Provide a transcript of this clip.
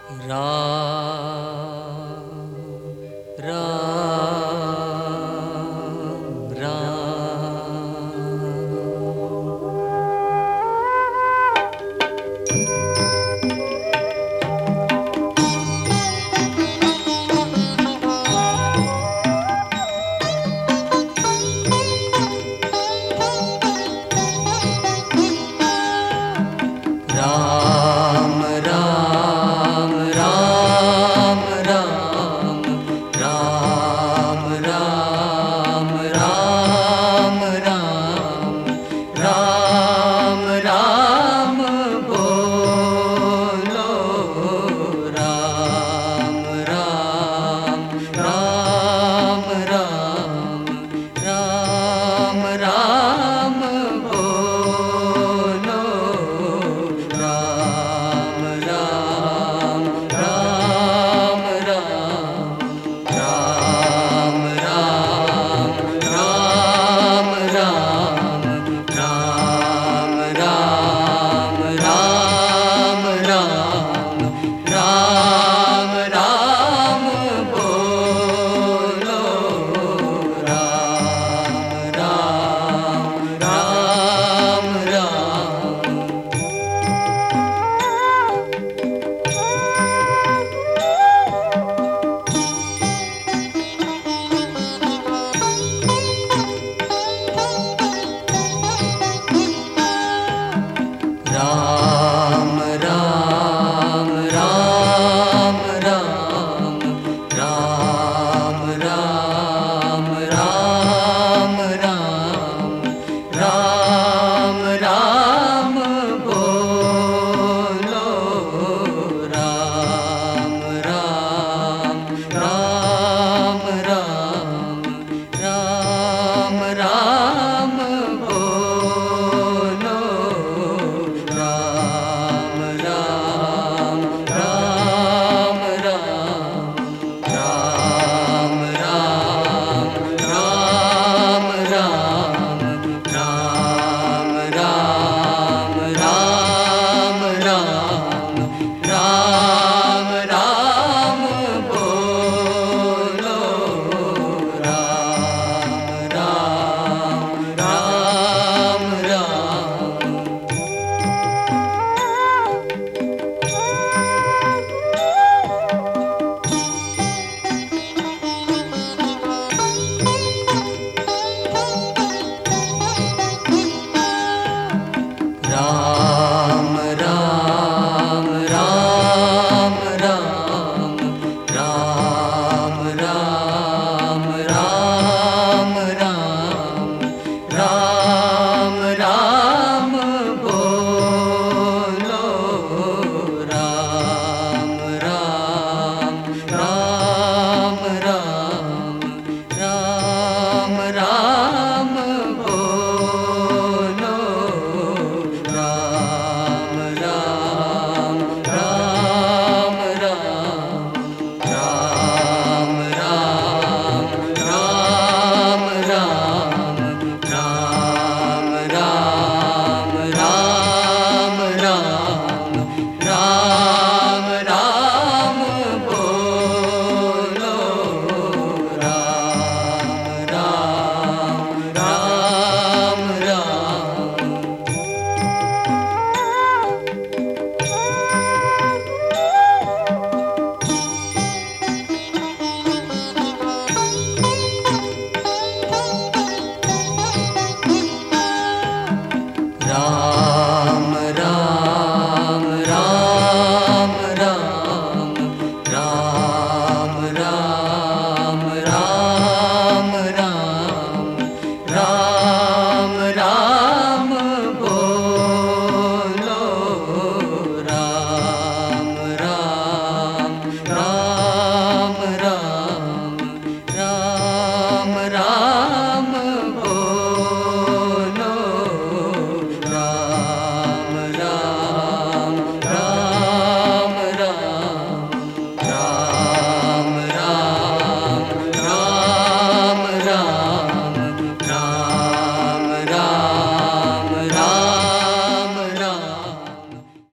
राम राम राम राम राम राम राम राम राम राम राम बोलो राम राम राम राम राम बोलो राम राम राम राम राम राम राम राम राम राम राम राम राम बोलो राम राम राम राम राम राम राम राम राम राम राम राम बोलो राम राम राम राम राम बोलो राम राम राम राम राम राम राम राम राम राम राम राम राम बोलो राम राम राम राम राम राम राम राम राम राम राम राम बोलो राम राम राम राम बोलो राम राम राम राम राम राम राम राम राम राम राम राम